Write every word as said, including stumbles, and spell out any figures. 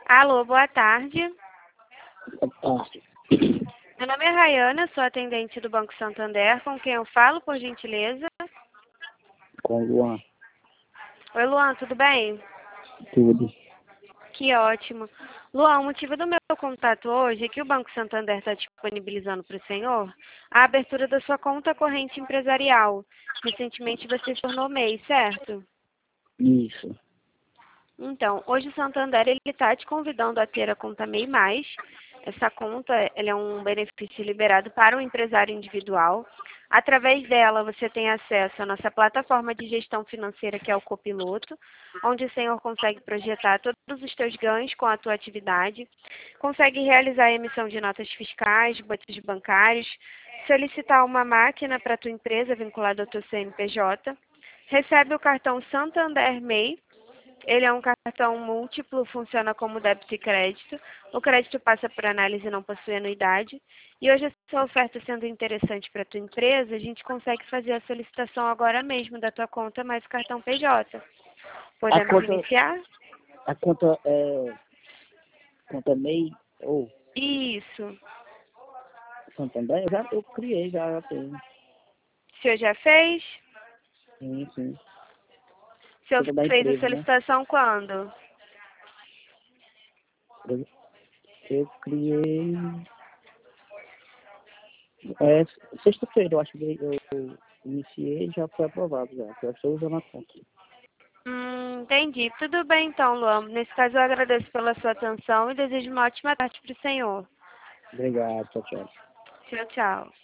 Alô, boa tarde. Boa tarde. Meu nome é Rayana, sou atendente do Banco Santander. Com quem eu falo, por gentileza? Com o Luan. Oi, Luan, tudo bem? Tudo. Que ótimo. Luan, o motivo do meu contato hoje é que o Banco Santander está disponibilizando para o senhor a abertura da sua conta corrente empresarial. Recentemente você se tornou M E I, certo? Isso. Então, hoje o Santander ele está te convidando a ter a conta M E I mais. Essa conta ele é um benefício liberado para o empresário individual. Através dela, você tem acesso à nossa plataforma de gestão financeira, que é o Copiloto, onde o senhor consegue projetar todos os seus ganhos com a tua atividade, consegue realizar a emissão de notas fiscais, boletos bancários, solicitar uma máquina para a tua empresa vinculada ao teu C N P J, recebe o cartão Santander M E I. Ele é um cartão múltiplo, funciona como débito e crédito. O crédito passa por análise e não possui anuidade. E hoje, essa oferta sendo interessante para a tua empresa, a gente consegue fazer a solicitação agora mesmo da tua conta mais o cartão P J. A Podemos conta, iniciar? a conta é conta M E I ou Isso. Santander, eu já eu criei, já, já tenho. O senhor já fez? Sim, sim. O senhor Conta da fez a empresa, né? solicitação quando? Eu, eu criei. É, sexta-feira, eu acho que eu iniciei e já foi aprovado já. Já estou usando a conta. Hum, entendi. Tudo bem então, Luan. Nesse caso, eu agradeço pela sua atenção e desejo uma ótima tarde para o senhor. Obrigado, tchau, tchau. Tchau, tchau.